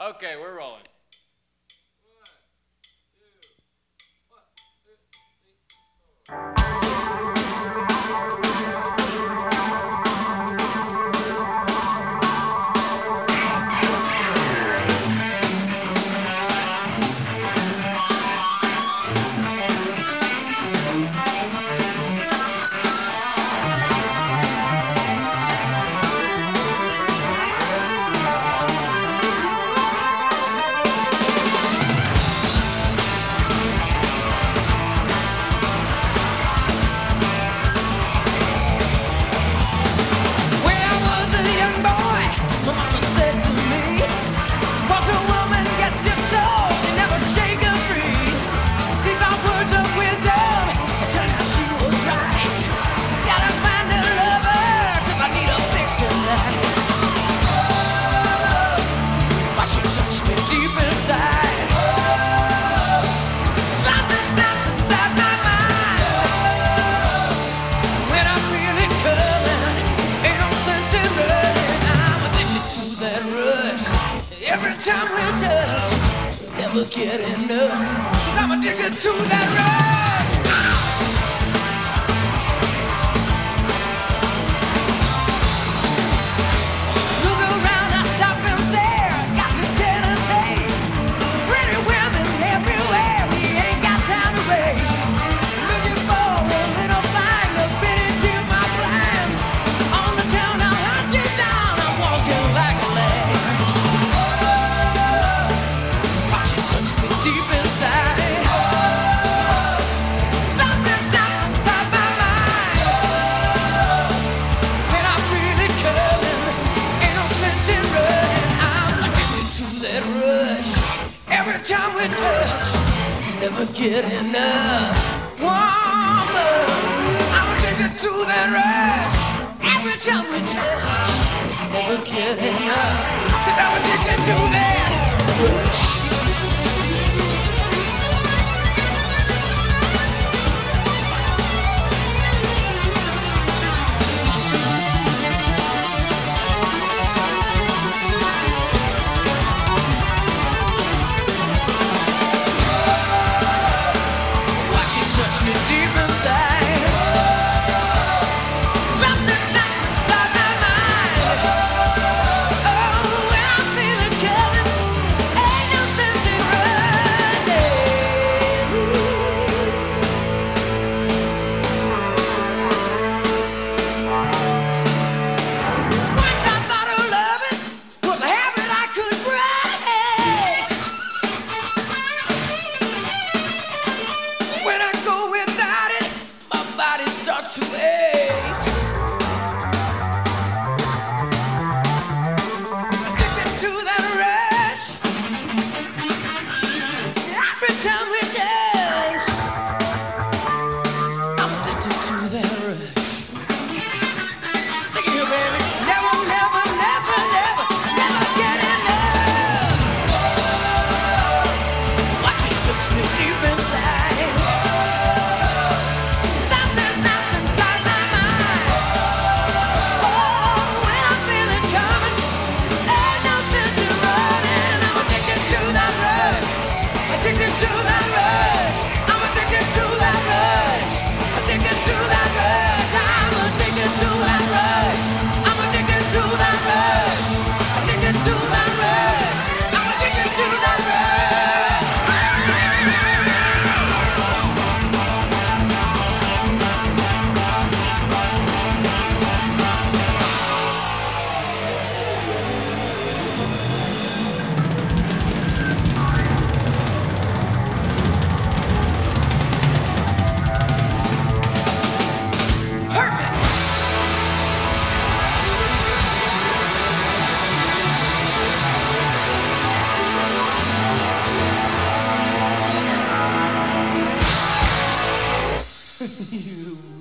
Okay, we're rolling. Every time we touch, never get enough. 'Cause I'm addicted to that rush. Look around, I stop and stare. Got to get a taste. Pretty women everywhere, we ain't got time to waste. Looking for a little thing to fit into my plans. On the town, I'll hunt you down. I'm walking like a lamb. Deep inside, something stops inside my mind. When I feel it coming, ain't no sense in running. I'm addicted to that rush. Every time we touch, never get enough. Woman, I'm addicted to that rush. Every time we touch, never get enough. 'Cause I'm addicted to that rush. Deep inside, something that's inside my mind. Oh, when I feel it coming, ain't no sense in running. Once I thought of loving was a habit I could break. When I go without it, my body starts to ache. Addicted to that rush. Every time we touch, I'm addicted to that rush. Look at you, baby. Never, never, never, never, never get enough. Watch it touch me deep inside. Something snaps inside my mind. Oh, when I feel it coming, ain't no sense in running. I'm addicted to that rush. Addicted to that rush. I'm addicted to that rush. Addicted to that rush. I'm addicted to that rush. I'm addicted to that rush. Addicted to that rush. I'm addicted to that rush. Hurt me. You